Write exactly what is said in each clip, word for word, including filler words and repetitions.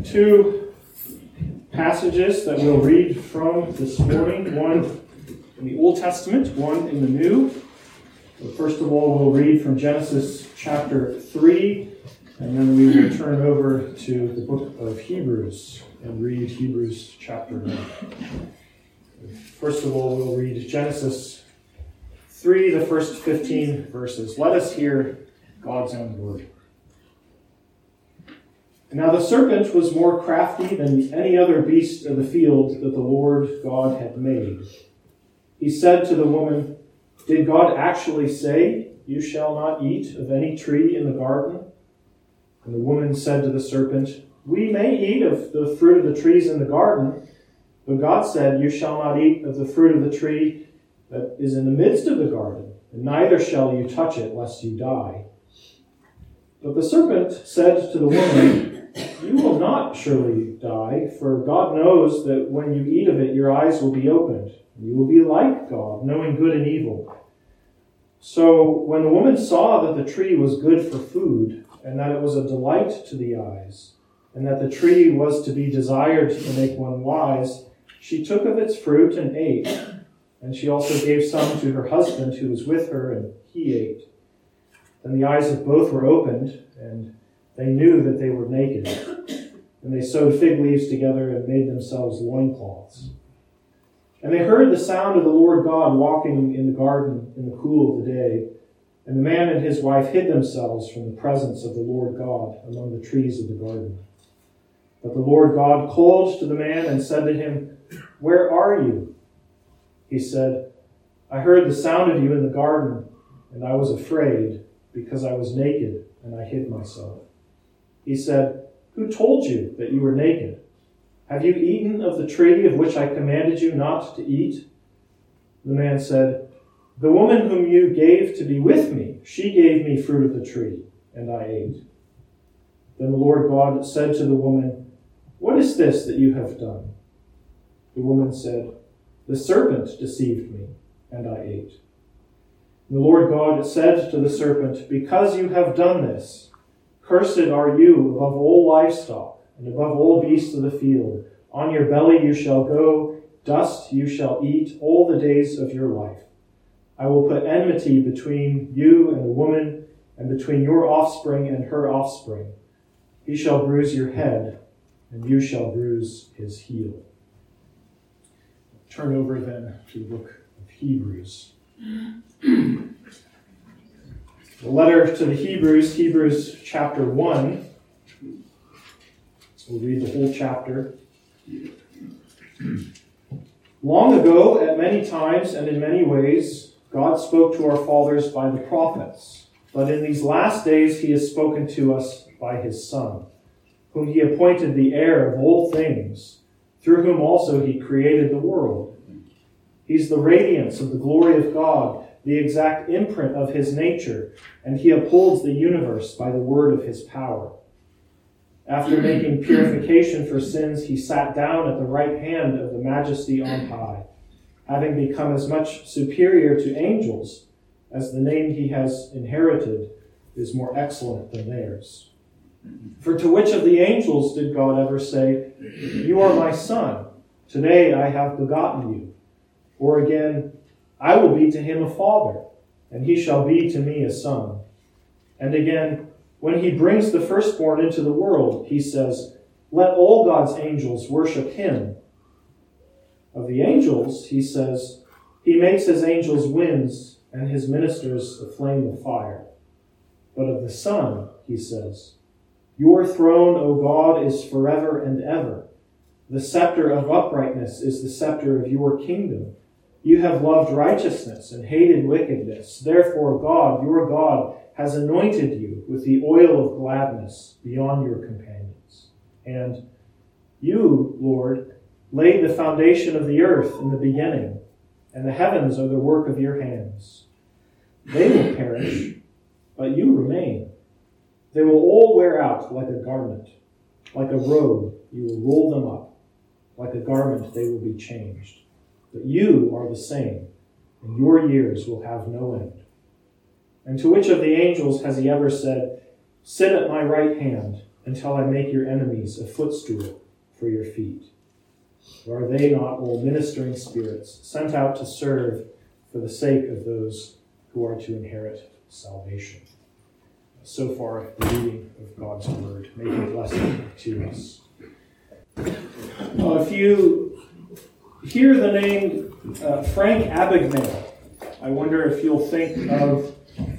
two passages that we'll read from this morning, one in the Old Testament, one in the New. So first of all, we'll read from Genesis chapter three, and then we will turn over to the book of Hebrews and read Hebrews chapter one. First of all, we'll read Genesis three, the first fifteen verses. Let us hear God's own word. Now the serpent was more crafty than any other beast of the field that the Lord God had made. He said to the woman, "Did God actually say, 'You shall not eat of any tree in the garden'?" And the woman said to the serpent, "We may eat of the fruit of the trees in the garden, but God said, 'You shall not eat of the fruit of the tree that is in the midst of the garden, and neither shall you touch it, lest you die.' But the serpent said to the woman, 'You will not surely die, for God knows that when you eat of it, your eyes will be opened, and you will be like God, knowing good and evil.' So when the woman saw that the tree was good for food, and that it was a delight to the eyes, and that the tree was to be desired to make one wise, she took of its fruit and ate. And she also gave some to her husband who was with her, and he ate. Then the eyes of both were opened, and they knew that they were naked. And they sewed fig leaves together and made themselves loincloths. And they heard the sound of the Lord God walking in the garden in the cool of the day. And the man and his wife hid themselves from the presence of the Lord God among the trees of the garden. But the Lord God called to the man and said to him, 'Where are you?' He said, 'I heard the sound of you in the garden, and I was afraid, because I was naked, and I hid myself.' He said, 'Who told you that you were naked? Have you eaten of the tree of which I commanded you not to eat?' The man said, 'The woman whom you gave to be with me, she gave me fruit of the tree, and I ate.' Then the Lord God said to the woman, 'What is this that you have done?' The woman said, 'The serpent deceived me, and I ate.' The Lord God said to the serpent, 'Because you have done this, cursed are you above all livestock, and above all beasts of the field. On your belly you shall go, dust you shall eat all the days of your life. I will put enmity between you and the woman, and between your offspring and her offspring. He shall bruise your head, and you shall bruise his heel." Turn over then to the book of Hebrews. The letter to the Hebrews, Hebrews chapter one. We'll read the whole chapter. Long ago, at many times and in many ways, God spoke to our fathers by the prophets. But in these last days he has spoken to us by his Son, whom he appointed the heir of all things, through whom also he created the world. He's the radiance of the glory of God, the exact imprint of his nature, and he upholds the universe by the word of his power. After making purification for sins, he sat down at the right hand of the Majesty on high, having become as much superior to angels as the name he has inherited is more excellent than theirs. For to which of the angels did God ever say, "You are my son, today I have begotten you"? Or again, "I will be to him a father, and he shall be to me a son"? And again, when he brings the firstborn into the world, he says, "Let all God's angels worship him." Of the angels, he says, "He makes his angels winds and his ministers a flame of fire." But of the Son, he says, "Your throne, O God, is forever and ever. The scepter of uprightness is the scepter of your kingdom. You have loved righteousness and hated wickedness. Therefore God, your God, has anointed you with the oil of gladness beyond your companions. And you, Lord, laid the foundation of the earth in the beginning, and the heavens are the work of your hands. They will perish, but you remain. They will all wear out like a garment. Like a robe, you will roll them up. Like a garment, they will be changed. But you are the same, and your years will have no end. And to which of the angels has he ever said, "Sit at my right hand until I make your enemies a footstool for your feet? Or are they not all ministering spirits sent out to serve for the sake of those who are to inherit salvation? So far, the reading of God's word. May He bless it to us. Well, if you hear the name uh, Frank Abagnale, I wonder if you'll think of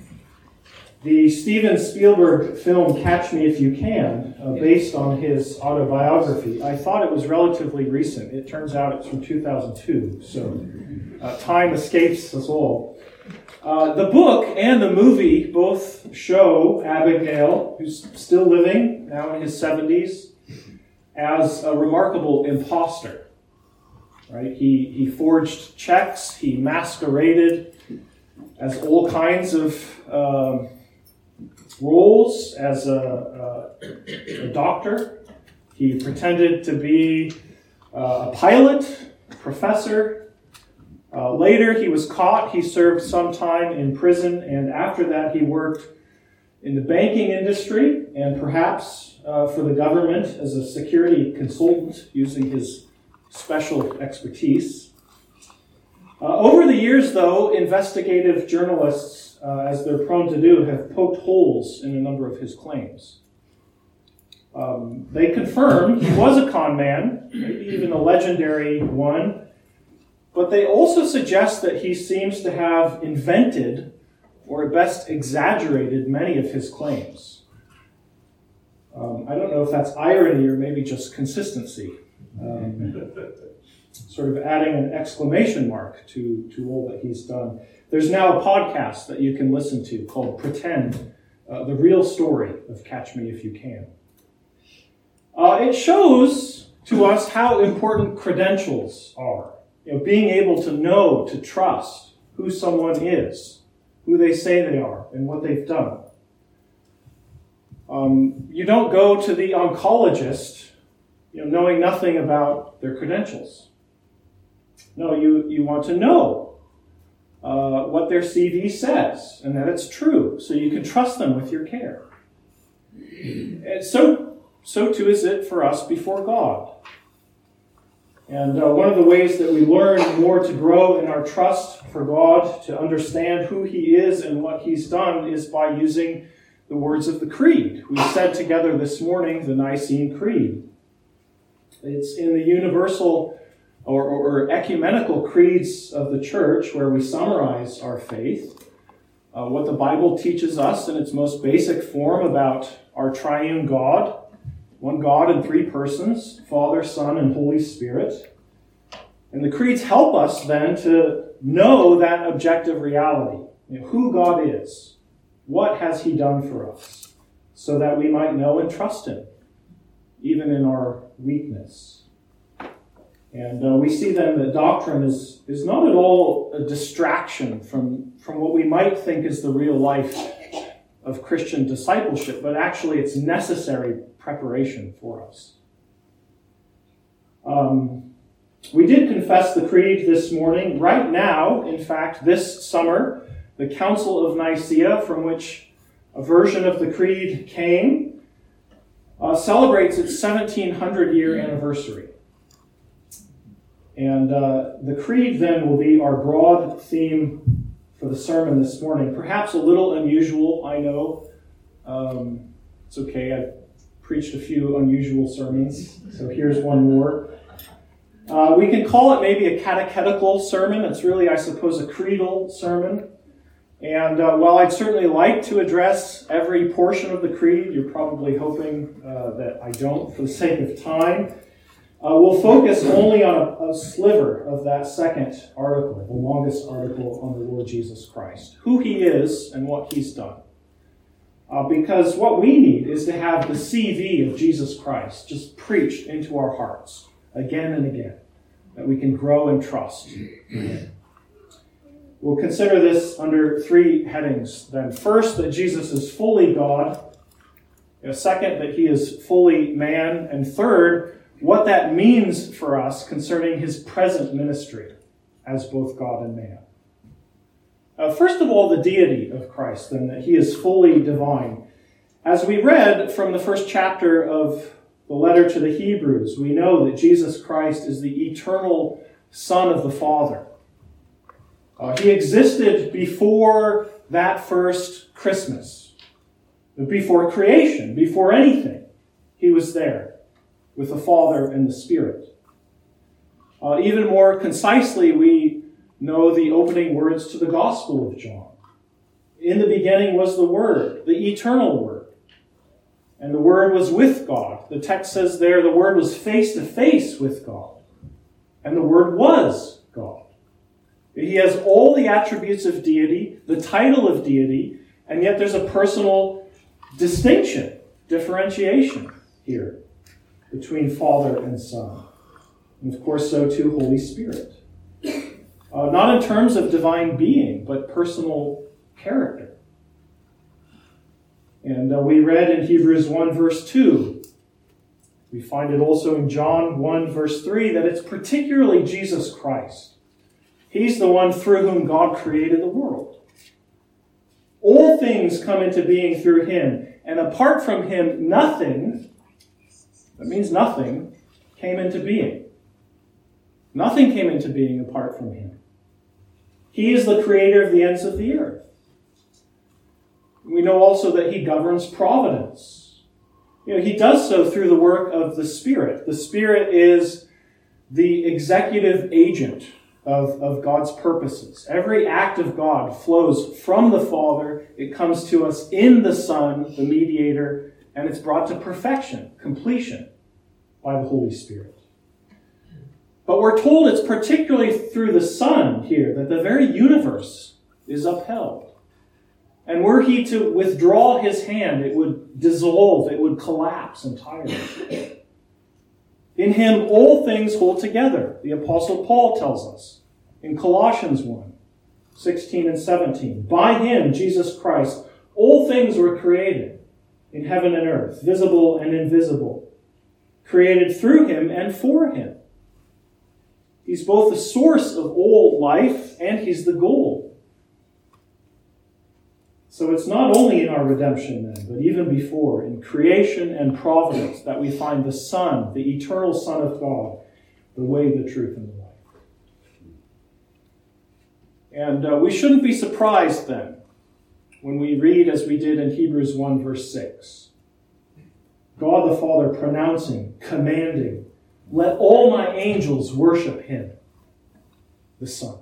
the Steven Spielberg film Catch Me If You Can, uh, based on his autobiography. I thought it was relatively recent. It turns out it's from two thousand two, so uh, time escapes us all. Uh, the book and the movie both show Abagnale, who's still living, now in his seventies, as a remarkable imposter. Right? He, he forged checks, he masqueraded as all kinds of um, roles, as a, a, a doctor. He pretended to be uh, a pilot, professor. Uh, later, he was caught. He served some time in prison, and after that, he worked in the banking industry and perhaps uh, for the government as a security consultant using his special expertise. Uh, over the years, though, investigative journalists, uh, as they're prone to do, have poked holes in a number of his claims. Um, they confirmed he was a con man, maybe even a legendary one, but they also suggest that he seems to have invented, or at best exaggerated, many of his claims. Um, I don't know if that's irony or maybe just consistency. Um, sort of adding an exclamation mark to, to all that he's done. There's now a podcast that you can listen to called Pretend, uh, the real story of Catch Me If You Can. Uh, it shows to us how important credentials are. You know, being able to know, to trust who someone is, who they say they are, and what they've done. Um, you don't go to the oncologist, you know, knowing nothing about their credentials. No, you, you want to know uh, what their C V says, and that it's true, so you can trust them with your care. And so, so too is it for us before God. And uh, one of the ways that we learn more to grow in our trust for God, to understand who He is and what He's done, is by using the words of the Creed. We said together this morning the Nicene Creed. It's in the universal or, or, or ecumenical creeds of the Church where we summarize our faith, uh, what the Bible teaches us in its most basic form about our triune God, one God in three persons, Father, Son, and Holy Spirit. And the creeds help us then to know that objective reality, you know, who God is, what has He done for us, so that we might know and trust Him, even in our weakness. And uh, we see then that doctrine is, is not at all a distraction from, from what we might think is the real life of Christian discipleship, but actually it's necessary preparation for us. Um, we did confess the Creed this morning. Right now, in fact, this summer, the Council of Nicaea, from which a version of the Creed came, uh, celebrates its seventeen hundred year anniversary. And uh, the Creed then will be our broad theme for the sermon this morning. Perhaps a little unusual, I know. Um, it's okay, I've preached a few unusual sermons, so here's one more. Uh, we can call it maybe a catechetical sermon. It's really, I suppose, a creedal sermon. And uh, while I'd certainly like to address every portion of the Creed, you're probably hoping uh, that I don't for the sake of time. Uh, we'll focus only on a, a sliver of that second article, the longest article on the Lord Jesus Christ, who He is and what He's done. Uh, because what we need is to have the C V of Jesus Christ just preached into our hearts again and again, that we can grow and trust. We'll consider this under three headings then. First, that Jesus is fully God. You know, second, that He is fully man. And third, what that means for us concerning His present ministry as both God and man. Uh, first of all, the deity of Christ, then, that He is fully divine. As we read from the first chapter of the letter to the Hebrews, we know that Jesus Christ is the eternal Son of the Father. Uh, he existed before that first Christmas, before creation, before anything. He was there with the Father and the Spirit. Uh, even more concisely, we know the opening words to the Gospel of John. In the beginning was the Word, the eternal Word. And the Word was with God. The text says there the Word was face to face with God. And the Word was God. He has all the attributes of deity, the title of deity, and yet there's a personal distinction, differentiation here between Father and Son. And of course, so too Holy Spirit. Uh, not in terms of divine being, but personal character. And uh, we read in Hebrews one verse two, we find it also in John one verse three, that it's particularly Jesus Christ. He's the one through whom God created the world. All things come into being through him, and apart from him, nothing, that means nothing, came into being. Nothing came into being apart from him. He is the creator of the ends of the earth. We know also that he governs providence. You know, he does so through the work of the Spirit. The Spirit is the executive agent of, of God's purposes. Every act of God flows from the Father. It comes to us in the Son, the mediator, and it's brought to perfection, completion, by the Holy Spirit. But we're told it's particularly through the Son here that the very universe is upheld. And were he to withdraw his hand, it would dissolve, it would collapse entirely. In him all things hold together, the Apostle Paul tells us in Colossians one, sixteen and seventeen. By him, Jesus Christ, all things were created in heaven and earth, visible and invisible, created through him and for him. He's both the source of all life and he's the goal. So it's not only in our redemption then, but even before, in creation and providence, that we find the Son, the eternal Son of God, the way, the truth, and the life. And uh, we shouldn't be surprised then when we read, as we did in Hebrews one, verse six, God the Father pronouncing, commanding, let all my angels worship him, the Son.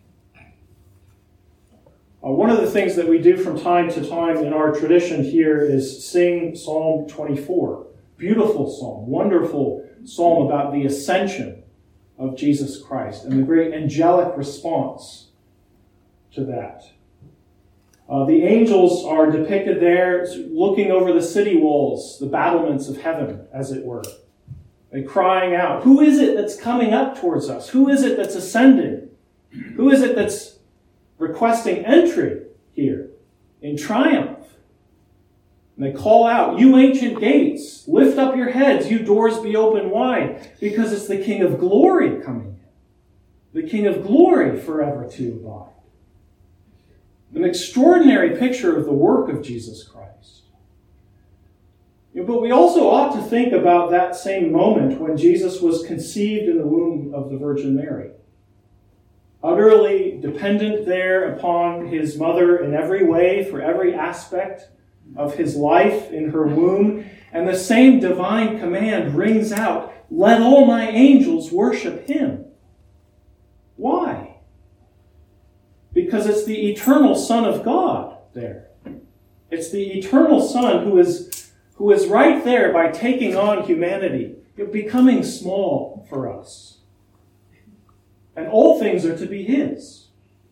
Uh, one of the things that we do from time to time in our tradition here is sing Psalm twenty-four. Beautiful psalm, wonderful psalm about the ascension of Jesus Christ and the great angelic response to that. Uh, the angels are depicted there looking over the city walls, the battlements of heaven, as it were. They're crying out, who is it that's coming up towards us? Who is it that's ascending? Who is it that's requesting entry here in triumph? And they call out, you ancient gates, lift up your heads, you doors be open wide, because it's the King of glory coming in. The King of glory forever to abide. An extraordinary picture of the work of Jesus Christ. But we also ought to think about that same moment when Jesus was conceived in the womb of the Virgin Mary. Utterly dependent there upon his mother in every way, for every aspect of his life in her womb. And the same divine command rings out, let all my angels worship him. Why? Because it's the eternal Son of God there. It's the eternal Son who is, who is right there by taking on humanity, becoming small for us. And all things are to be his.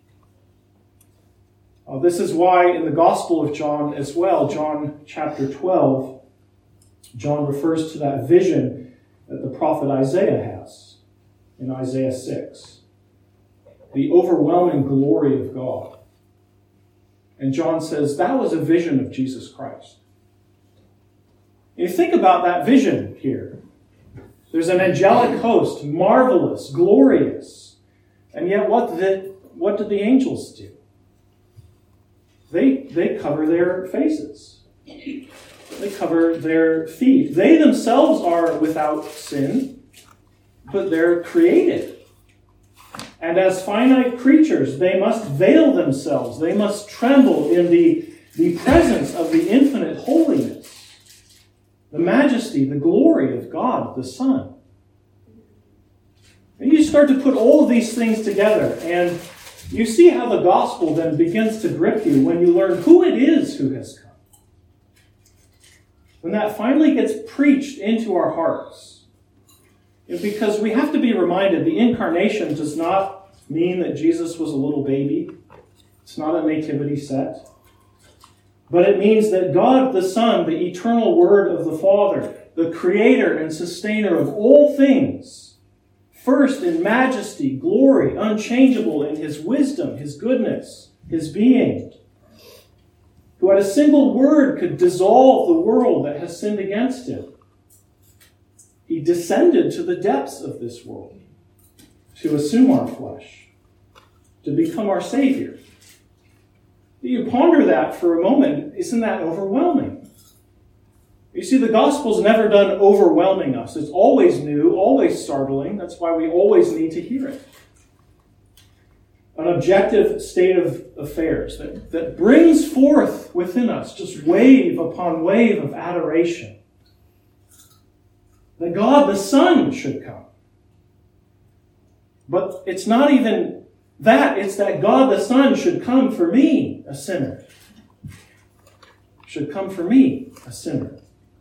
Uh, this is why in the Gospel of John as well, John chapter twelve, John refers to that vision that the prophet Isaiah has in Isaiah six. The overwhelming glory of God. And John says that was a vision of Jesus Christ. You think about that vision here. There's an angelic host, marvelous, glorious. And yet what did, what did the angels do? They, they cover their faces. They cover their feet. They themselves are without sin, but they're created. And as finite creatures, they must veil themselves. They must tremble in the, the presence of the infinite holiness, the majesty, the glory of God the Son. And you start to put all of these things together, and you see how the gospel then begins to grip you when you learn who it is who has come. When that finally gets preached into our hearts. Because we have to be reminded the incarnation does not mean that Jesus was a little baby. It's not a nativity set. But it means that God the Son, the eternal Word of the Father, the creator and sustainer of all things, first in majesty, glory, unchangeable in his wisdom, his goodness, his being, who at a single word could dissolve the world that has sinned against him. He descended to the depths of this world to assume our flesh, to become our Savior. You ponder that for a moment, isn't that overwhelming? You see, the gospel's never done overwhelming us. It's always new, always startling. That's why we always need to hear it. An objective state of affairs that, that brings forth within us just wave upon wave of adoration. That God the Son should come. But it's not even that. It's that God the Son should come for me, a sinner. Should come for me, a sinner.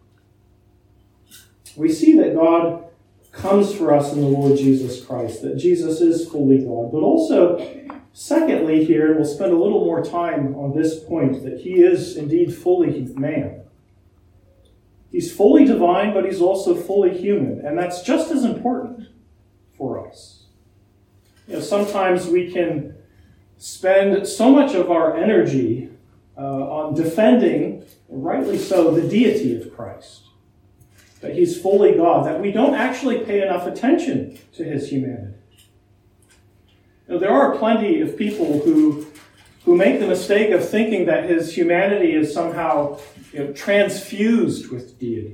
We see that God comes for us in the Lord Jesus Christ, that Jesus is fully God. But also, secondly here, we'll spend a little more time on this point, that he is indeed fully man. He's fully divine, but he's also fully human. And that's just as important for us. You know, sometimes we can spend so much of our energy uh, on defending, rightly so, the deity of Christ. That he's fully God, that we don't actually pay enough attention to his humanity. You know, there are plenty of people who, who make the mistake of thinking that his humanity is somehow You know, transfused with deity.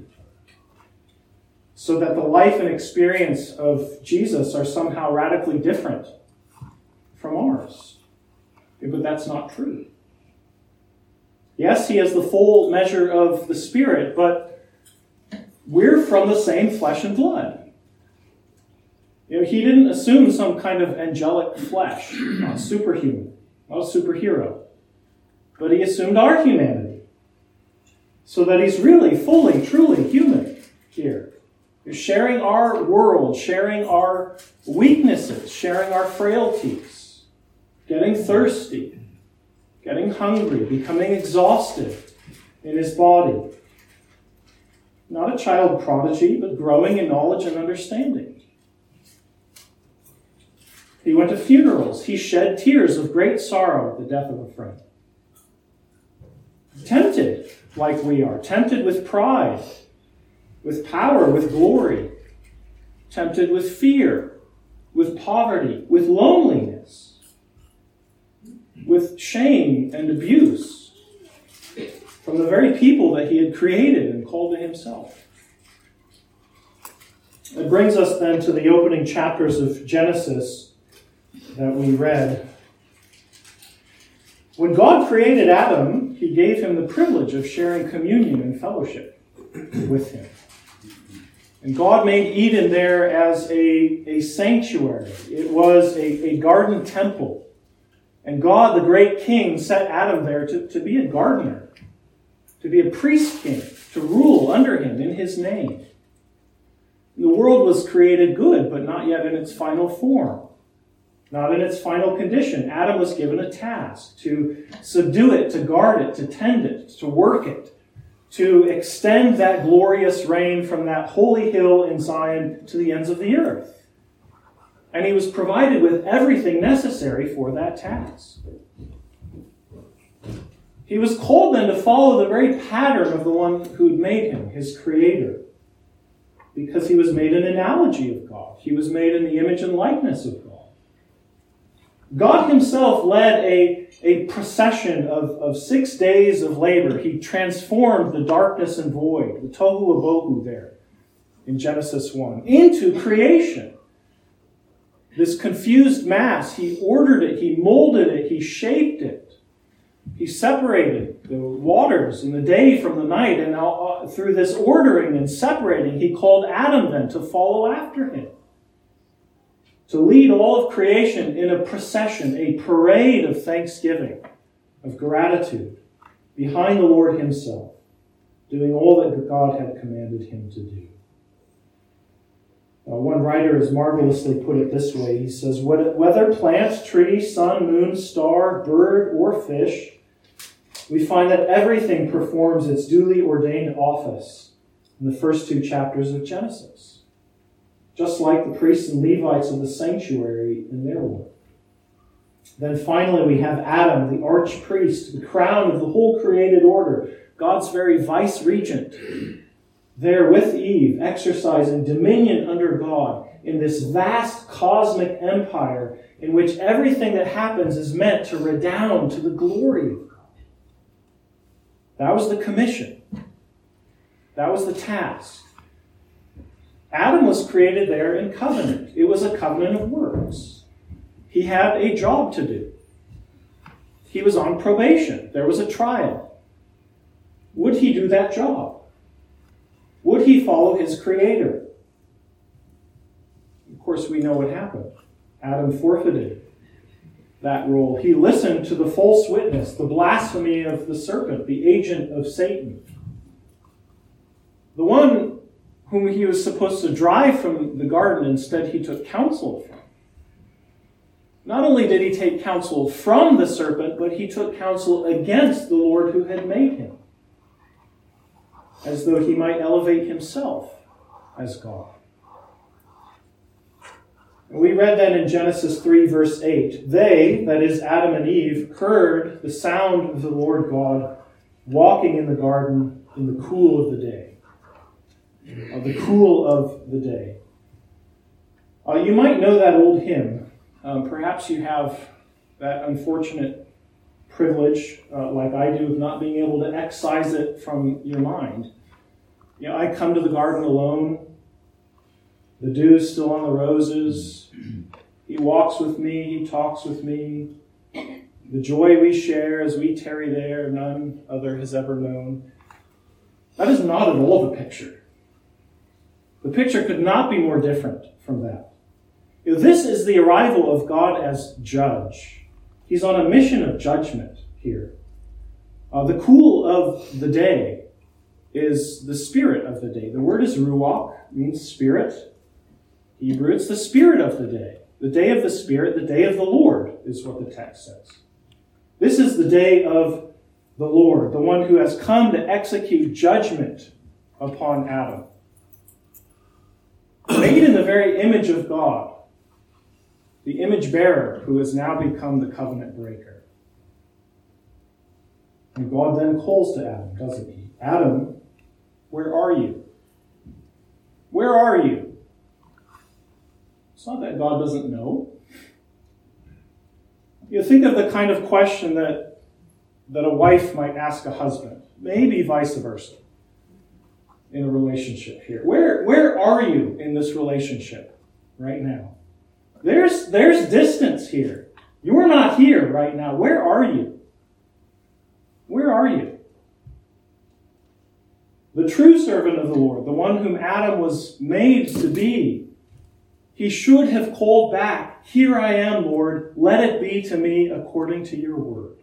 So that the life and experience of Jesus are somehow radically different from ours. But that's not true. Yes, he has the full measure of the Spirit, but we're from the same flesh and blood. You know, he didn't assume some kind of angelic flesh, not superhuman, not a superhero. But he assumed our humanity. So that he's really, fully, truly human here. He's sharing our world, sharing our weaknesses, sharing our frailties, getting thirsty, getting hungry, becoming exhausted in his body. Not a child prodigy, but growing in knowledge and understanding. He went to funerals. He shed tears of great sorrow at the death of a friend. Tempted like we are, tempted with pride, with power, with glory, tempted with fear, with poverty, with loneliness, with shame and abuse from the very people that he had created and called to himself. It brings us then to the opening chapters of Genesis that we read. When God created Adam, he gave him the privilege of sharing communion and fellowship with him. And God made Eden there as a, a sanctuary. It was a, a garden temple. And God, the great king, set Adam there to, to be a gardener, to be a priest king, to rule under him in his name. The world was created good, but not yet in its final form. Not in its final condition. Adam was given a task to subdue it, to guard it, to tend it, to work it, to extend that glorious reign from that holy hill in Zion to the ends of the earth. And he was provided with everything necessary for that task. He was called then to follow the very pattern of the one who'd made him, his creator, because he was made an analogy of God. He was made in the image and likeness of God. God himself led a, a procession of, of six days of labor. He transformed the darkness and void, the tohu wabohu there in Genesis one, into creation. This confused mass, he ordered it, he molded it, he shaped it. He separated the waters and the day from the night, and uh, through this ordering and separating, he called Adam then to follow after him. To lead all of creation in a procession, a parade of thanksgiving, of gratitude, behind the Lord himself, doing all that God had commanded him to do. Uh, one writer has marvelously put it this way. He says, whether plant, tree, sun, moon, star, bird, or fish, we find that everything performs its duly ordained office in the first two chapters of Genesis, just like the priests and Levites of the sanctuary in their work. Then finally we have Adam, the archpriest, the crown of the whole created order, God's very vice-regent, there with Eve, exercising dominion under God in this vast cosmic empire in which everything that happens is meant to redound to the glory of God. That was the commission. That was the task. Adam was created there in covenant. It was a covenant of works. He had a job to do. He was on probation. There was a trial. Would he do that job? Would he follow his Creator? Of course, we know what happened. Adam forfeited that role. He listened to the false witness, the blasphemy of the serpent, the agent of Satan. The one whom he was supposed to drive from the garden, instead he took counsel from. Not only did he take counsel from the serpent, but he took counsel against the Lord who had made him, as though he might elevate himself as God. And we read then in Genesis three, verse eight, they, that is Adam and Eve, heard the sound of the Lord God walking in the garden in the cool of the day. Uh, the cool of the day. Uh, you might know that old hymn. Um, perhaps you have that unfortunate privilege, uh, like I do, of not being able to excise it from your mind. You know, I come to the garden alone. The dew's still on the roses. He walks with me. He talks with me. The joy we share as we tarry there, none other has ever known. That is not at all the picture. The picture could not be more different from that. You know, this is the arrival of God as judge. He's on a mission of judgment here. Uh, the cool of the day is the spirit of the day. The word is ruach, means spirit. Hebrew, it's the spirit of the day. The day of the Spirit, the day of the Lord, is what the text says. This is the day of the Lord, the one who has come to execute judgment upon Adam. Made in the very image of God, the image bearer who has now become the covenant breaker. And God then calls to Adam, doesn't he? Adam, where are you? Where are you? It's not that God doesn't know. You think of the kind of question that, that a wife might ask a husband, maybe vice versa, in a relationship here. Where, where are you in this relationship right now? There's, there's distance here. You're not here right now. Where are you? Where are you? The true servant of the Lord, the one whom Adam was made to be, he should have called back, here I am, Lord, let it be to me according to your word.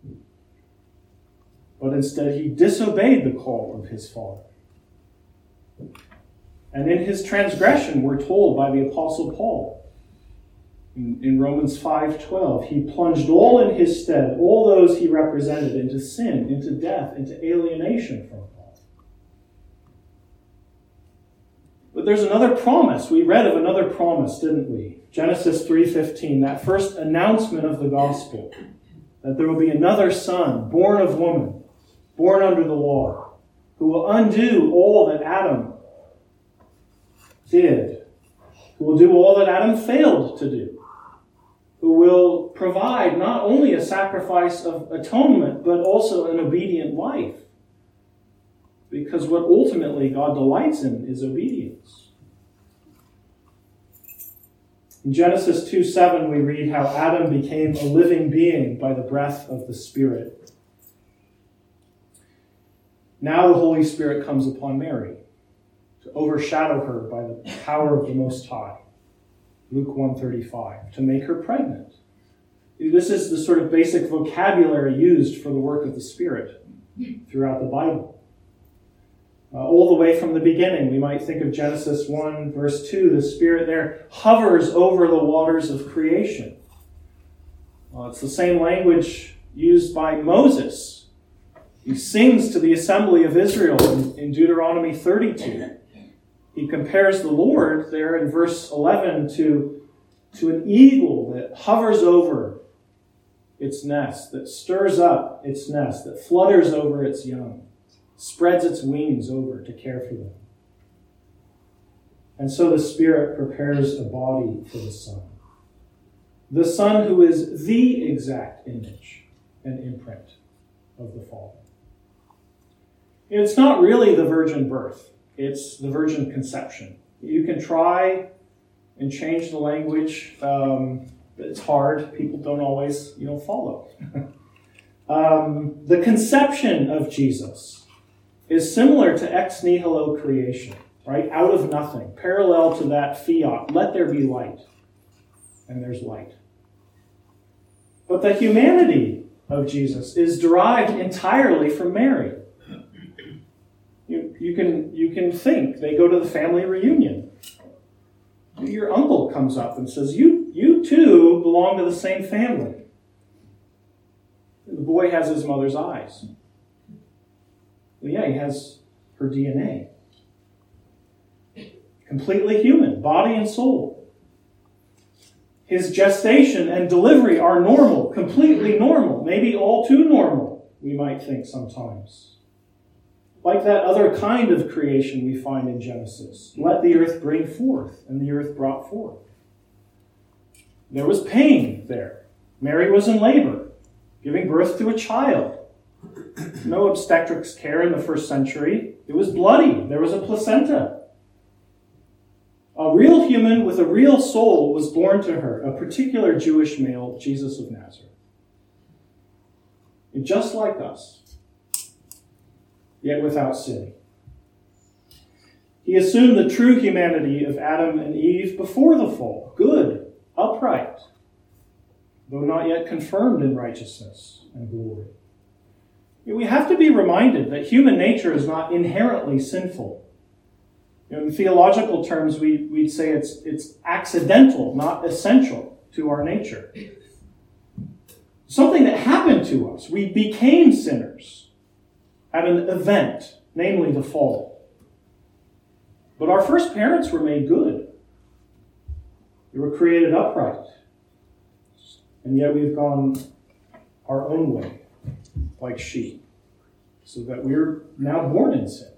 But instead he disobeyed the call of his father. And in his transgression, we're told by the Apostle Paul, in, in Romans five twelve, he plunged all in his stead, all those he represented, into sin, into death, into alienation from God. But there's another promise. We read of another promise, didn't we? Genesis three fifteen, that first announcement of the gospel, that there will be another son, born of woman, born under the law, who will undo all that Adam did, who will do all that Adam failed to do. who will provide not only a sacrifice of atonement, but also an obedient life. Because what ultimately God delights in is obedience. In Genesis two seven, we read how Adam became a living being by the breath of the Spirit. Now the Holy Spirit comes upon Mary to overshadow her by the power of the Most High. Luke one thirty-five, to make her pregnant. This is the sort of basic vocabulary used for the work of the Spirit throughout the Bible. Uh, all the way from the beginning, we might think of Genesis one, verse two. The Spirit there hovers over the waters of creation. Uh, it's the same language used by Moses. He sings to the assembly of Israel in, in Deuteronomy thirty-two. He compares the Lord there in verse eleven to, to an eagle that hovers over its nest, that stirs up its nest, that flutters over its young, spreads its wings over to care for them. And so the Spirit prepares a body for the Son. The Son who is the exact image and imprint of the Father. It's not really the virgin birth. It's the virgin conception. You can try and change the language. Um, it's hard. People don't always, you know, follow. um, the conception of Jesus is similar to ex nihilo creation, right? Out of nothing, parallel to that fiat, let there be light. And there's light. But the humanity of Jesus is derived entirely from Mary. You, you can you can think, they go to the family reunion. Your uncle comes up and says, you, you too belong to the same family. The boy has his mother's eyes. Well, yeah, he has her D N A. Completely human, body and soul. His gestation and delivery are normal, completely normal, maybe all too normal, we might think sometimes. Like that other kind of creation we find in Genesis. Let the earth bring forth, and the earth brought forth. There was pain there. Mary was in labor, giving birth to a child. No obstetrics care in the first century. It was bloody. There was a placenta. A real human with a real soul was born to her, a particular Jewish male, Jesus of Nazareth. And just like us, yet without sin. He assumed the true humanity of Adam and Eve before the fall, good, upright, though not yet confirmed in righteousness and glory. We have to be reminded that human nature is not inherently sinful. You know, in theological terms, we, we'd say it's, it's accidental, not essential to our nature. Something that happened to us. We became sinners at an event, namely the fall. But our first parents were made good. They were created upright. And yet we've gone our own way, like sheep, so that we're now born in sin.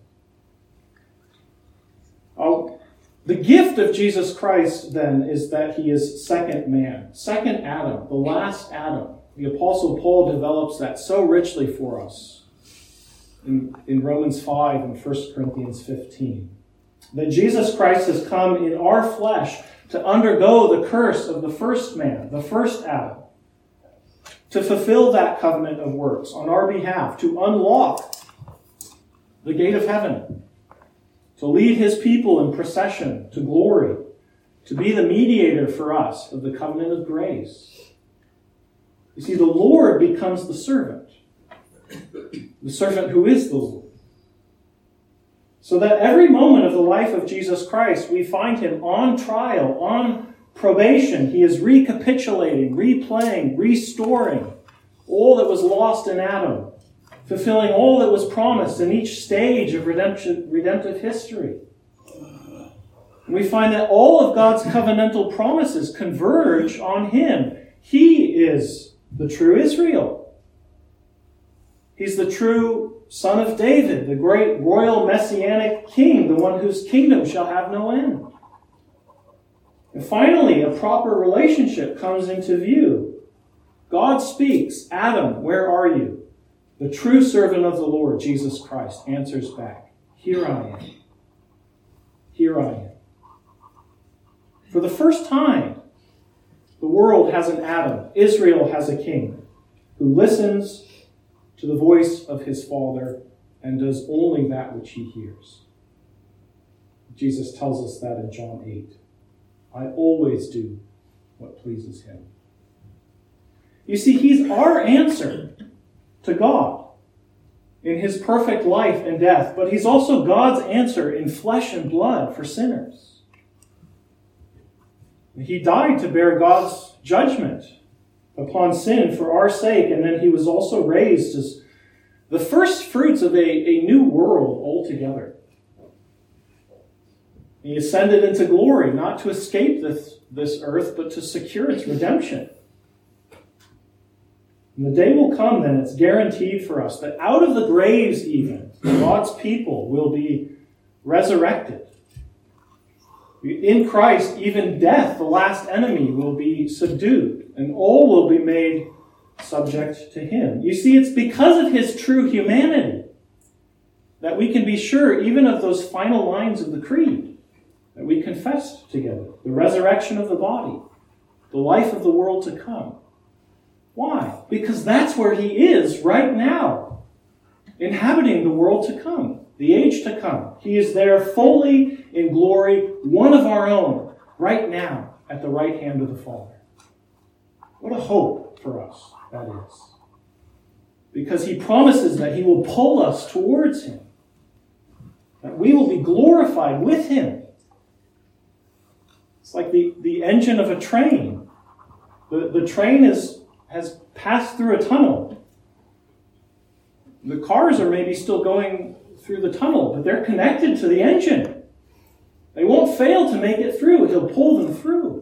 Oh, the gift of Jesus Christ, then, is that he is second man, second Adam, the last Adam. The Apostle Paul develops that so richly for us in, in Romans five and First Corinthians fifteen. That Jesus Christ has come in our flesh to undergo the curse of the first man, the first Adam, to fulfill that covenant of works on our behalf, to unlock the gate of heaven, to lead his people in procession to glory, to be the mediator for us of the covenant of grace. You see, the Lord becomes the servant, the servant who is the Lord. So that every moment of the life of Jesus Christ, we find him on trial, on probation. He is recapitulating, replaying, restoring all that was lost in Adam, fulfilling all that was promised in each stage of redemption, redemptive history. And we find that all of God's covenantal promises converge on him. He is the true Israel. He's the true Son of David, the great royal messianic king, the one whose kingdom shall have no end. And finally, a proper relationship comes into view. God speaks, Adam, where are you? The true servant of the Lord, Jesus Christ, answers back, here I am. Here I am. For the first time, the world has an Adam. Israel has a king who listens to the voice of his Father and does only that which he hears. Jesus tells us that in John eight. I always do what pleases him. You see, he's our answer to God in his perfect life and death, but he's also God's answer in flesh and blood for sinners. He died to bear God's judgment upon sin for our sake, and then he was also raised as the first fruits of a, a new world altogether. He ascended into glory, not to escape this, this earth, but to secure its redemption. And the day will come, then, it's guaranteed for us, that out of the graves even, God's people will be resurrected. In Christ, even death, the last enemy, will be subdued, and all will be made subject to him. You see, it's because of his true humanity that we can be sure even of those final lines of the creed that we confessed together. The resurrection of the body, the life of the world to come. Why? Because that's where he is right now, inhabiting the world to come, the age to come. He is there fully in glory, one of our own, right now, at the right hand of the Father. What a hope for us that is. Because he promises that he will pull us towards him, that we will be glorified with him. It's like the, the engine of a train. The, the train is, has passed through a tunnel. The cars are maybe still going through the tunnel, but they're connected to the engine. They won't fail to make it through. He'll pull them through.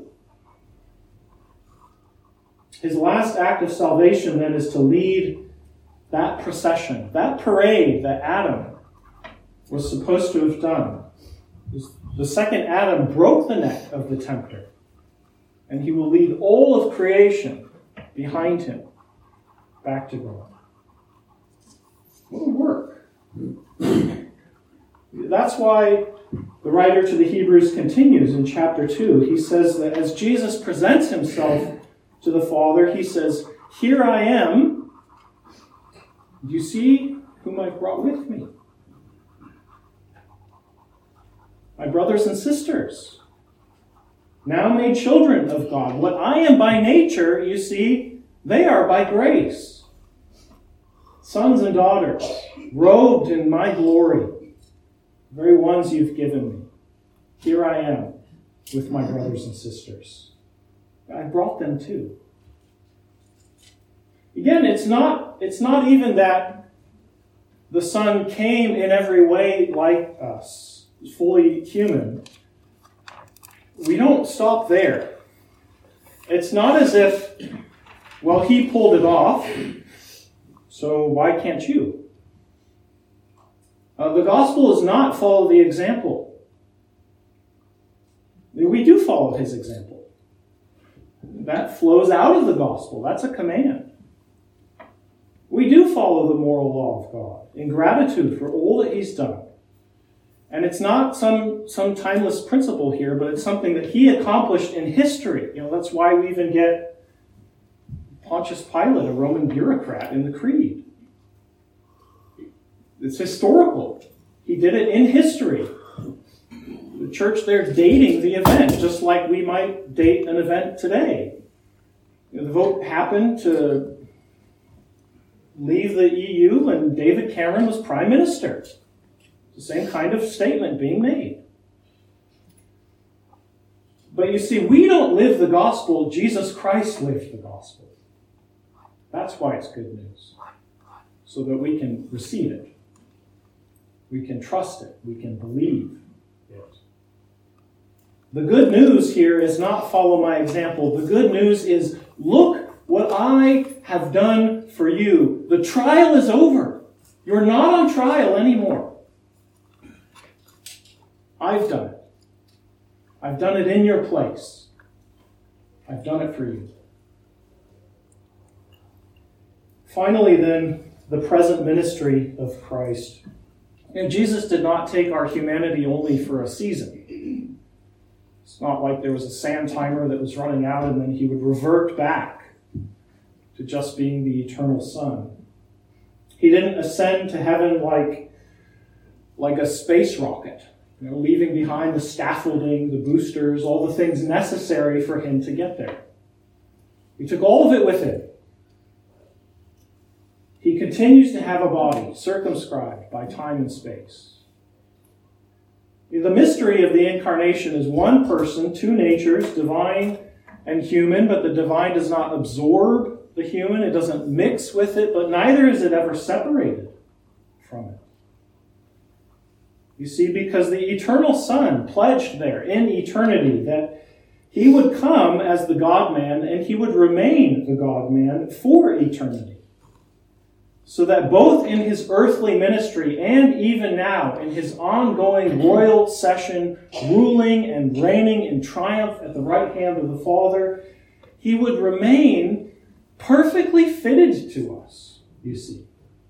His last act of salvation, then, is to lead that procession, that parade that Adam was supposed to have done. The second Adam broke the neck of the tempter, and he will lead all of creation behind him back to God. What a work. That's why the writer to the Hebrews continues in chapter two. He says that as Jesus presents himself to the Father, he says, here I am. Do you see whom I've brought with me? My brothers and sisters, now made children of God. What I am by nature, you see, they are by grace. Sons and daughters, robed in my glory, the very ones you've given me. Here I am with my brothers and sisters. I brought them too. Again, it's not, it's not even that the Son came in every way like us, fully human. We don't stop there. It's not as if, well, he pulled it off, so why can't you? Uh, the gospel is not follow the example. We do follow his example. That flows out of the gospel. That's a command. We do follow the moral law of God in gratitude for all that he's done. And it's not some, some timeless principle here, but it's something that he accomplished in history. You know, that's why we even get Pontius Pilate, a Roman bureaucrat, in the creed. It's historical. He did it in history. The church there dating the event, just like we might date an event today. You know, the vote happened to leave the E U, and David Cameron was prime minister. The same kind of statement being made. But you see, we don't live the gospel. Jesus Christ lived the gospel. That's why it's good news. So that we can receive it. We can trust it. We can believe it. The good news here is not follow my example. The good news is look what I have done for you. The trial is over. You're not on trial anymore. I've done it. I've done it in your place. I've done it for you. Finally, then, the present ministry of Christ. And Jesus did not take our humanity only for a season. It's not like there was a sand timer that was running out and then he would revert back to just being the eternal Son. He didn't ascend to heaven like, like a space rocket, you know, leaving behind the scaffolding, the boosters, all the things necessary for him to get there. He took all of it with him. He continues to have a body circumscribed by time and space. The mystery of the incarnation is one person, two natures, divine and human, but the divine does not absorb the human. It doesn't mix with it, but neither is it ever separated from it. You see, because the eternal Son pledged there in eternity that he would come as the God-man and he would remain the God-man for eternity. So that both in his earthly ministry and even now in his ongoing royal session, ruling and reigning in triumph at the right hand of the Father, he would remain perfectly fitted to us, you see,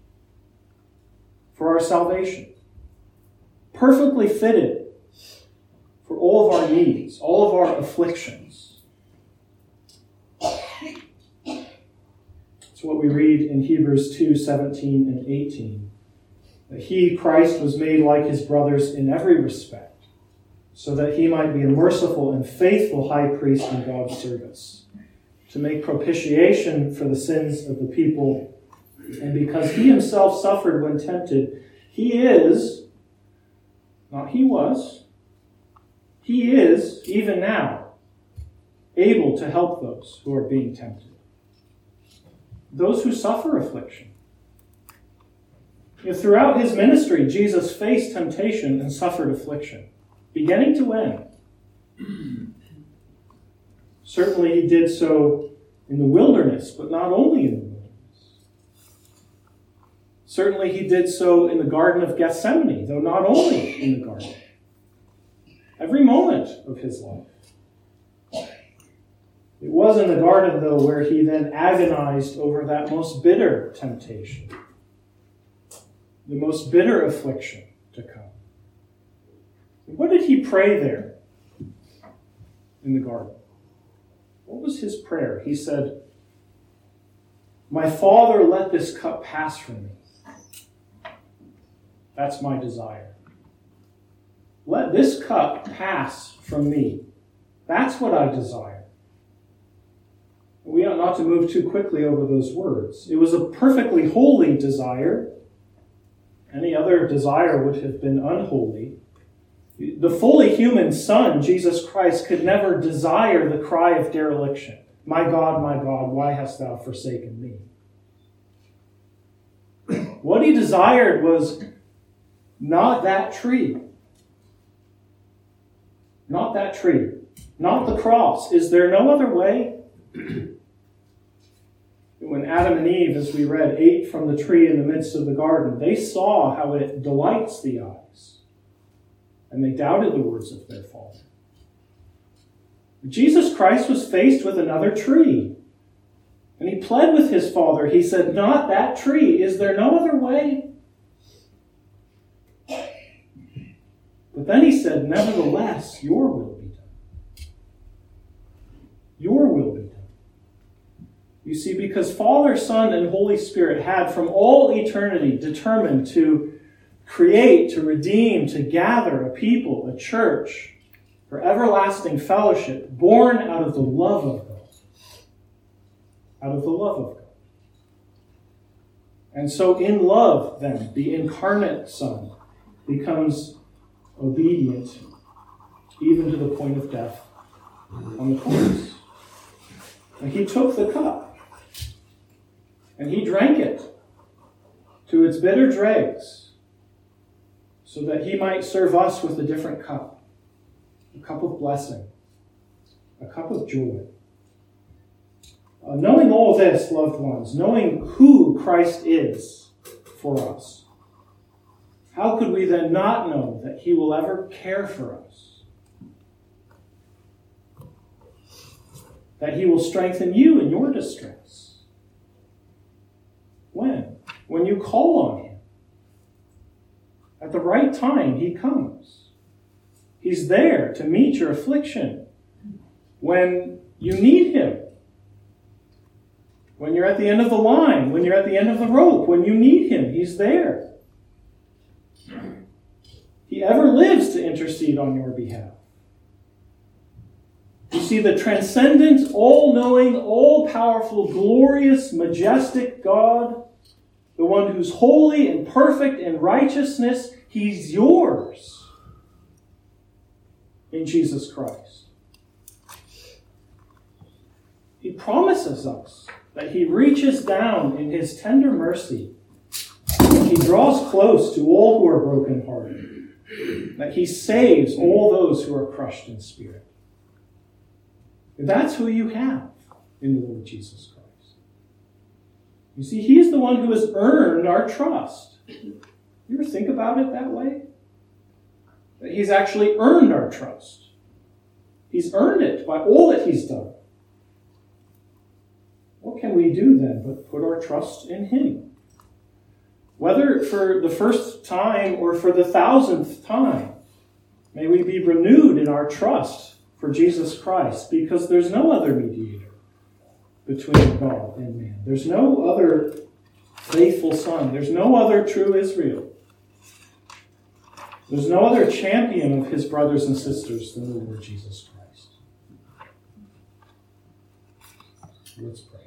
for our salvation. Perfectly fitted for all of our needs, all of our afflictions. It's what we read in Hebrews two, seventeen and eighteen. That he, Christ, was made like his brothers in every respect, so that he might be a merciful and faithful high priest in God's service, to make propitiation for the sins of the people. And because he himself suffered when tempted, he is, not he was, he is, even now, able to help those who are being tempted. Those who suffer affliction. You know, throughout his ministry, Jesus faced temptation and suffered affliction, beginning to end. Certainly he did so in the wilderness, but not only in the wilderness. Certainly he did so in the Garden of Gethsemane, though not only in the garden. Every moment of his life. It was in the garden, though, where he then agonized over that most bitter temptation, the most bitter affliction to come. What did he pray there in the garden? What was his prayer? He said, "My Father, let this cup pass from me. That's my desire. Let this cup pass from me. That's what I desire." We ought not to move too quickly over those words. It was a perfectly holy desire. Any other desire would have been unholy. The fully human Son, Jesus Christ, could never desire the cry of dereliction. "My God, my God, why hast thou forsaken me?" What he desired was not that tree. Not that tree. Not the cross. Is there no other way? When Adam and Eve, as we read, ate from the tree in the midst of the garden, they saw how it delights the eyes. And they doubted the words of their Father. Jesus Christ was faced with another tree. And he pled with his Father. He said, "Not that tree. Is there no other way?" But then he said, "Nevertheless, your will be done." Your will be done. You see, because Father, Son, and Holy Spirit had from all eternity determined to create, to redeem, to gather a people, a church, for everlasting fellowship, born out of the love of God. Out of the love of God. And so in love, then, the incarnate Son becomes obedient, even to the point of death on the cross. And he took the cup. And he drank it to its bitter dregs so that he might serve us with a different cup, a cup of blessing, a cup of joy. Uh, knowing all this, loved ones, knowing who Christ is for us, how could we then not know that he will ever care for us? that he will strengthen you in your distress. When? When you call on him. At the right time, he comes. He's there to meet your affliction when you need him. When you're at the end of the line, when you're at the end of the rope, when you need him, he's there. He ever lives to intercede on your behalf. You see, the transcendent, all-knowing, all-powerful, glorious, majestic God, the one who's holy and perfect in righteousness, he's yours in Jesus Christ. He promises us that he reaches down in his tender mercy. He draws close to all who are brokenhearted. That he saves all those who are crushed in spirit. That's who you have in the Lord Jesus Christ. You see, he's the one who has earned our trust. You ever think about it that way? That he's actually earned our trust. He's earned it by all that he's done. What can we do then but put our trust in him? Whether for the first time or for the thousandth time, may we be renewed in our trust for Jesus Christ, because there's no other mediator between God and man. There's no other faithful son. There's no other true Israel. There's no other champion of his brothers and sisters than the Lord Jesus Christ. Let's pray.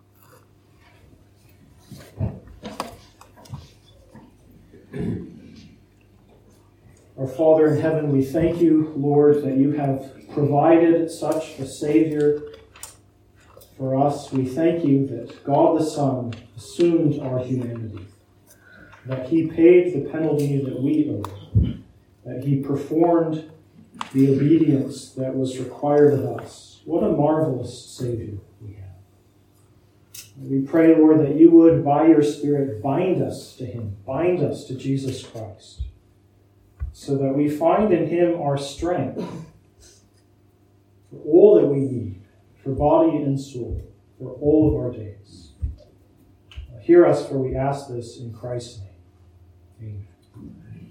Our Father in heaven, we thank you, Lord, that you have provided such a Savior for us. We thank you that God the Son assumed our humanity, that he paid the penalty that we owed, that he performed the obedience that was required of us. What a marvelous Savior we have. We pray, Lord, that you would, by your Spirit, bind us to him, bind us to Jesus Christ, so that we find in him our strength for all that we need, for body and soul, for all of our days. Hear us, for we ask this in Christ's name. Amen.